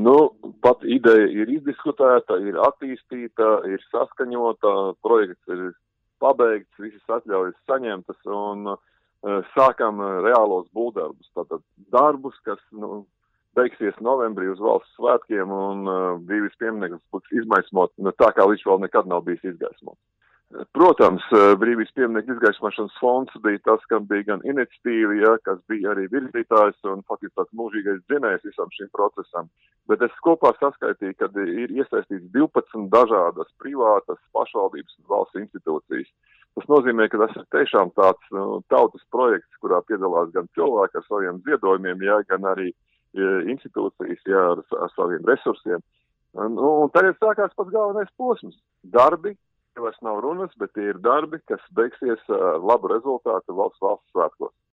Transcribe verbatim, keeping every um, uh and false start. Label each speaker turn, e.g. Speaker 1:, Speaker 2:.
Speaker 1: Nu, pat ideja ir izdiskutēta, ir attīstīta, ir saskaņota, projekts ir pabeigts, visas atļaujas saņemtas un uh, sākam reālos būvdarbus. Tātad darbus, kas nu, beigsies novembrī uz valsts svētkiem un uh, brīvības piemineklis būs izmaismot nu, tā, kā līdz vēl nekad nav bijis izgaismot. Protams, brīvības pieminiektu izgaismošanas fonds bija tas, kam bija gan iniciatīva, ja, kas bija arī virzītājs un faktiski tāds mūžīgais dzinējs visam šim procesam. Bet es kopā saskaitīju, ka ir iesaistīts divpadsmit dažādas privātas pašvaldības un valsts institūcijas. Tas nozīmē, ka tas ir tiešām tāds nu, tautas projekts, kurā piedalās gan cilvēki ar saviem ziedojumiem, ja, gan arī institūcijas ja, ar, ar saviem resursiem. Un, un tagad sākās pats galvenais posms - darbi. Vairs nav runas, bet tie ir darbi, kas beigsies ar labu rezultātu valsts valsts svētkos.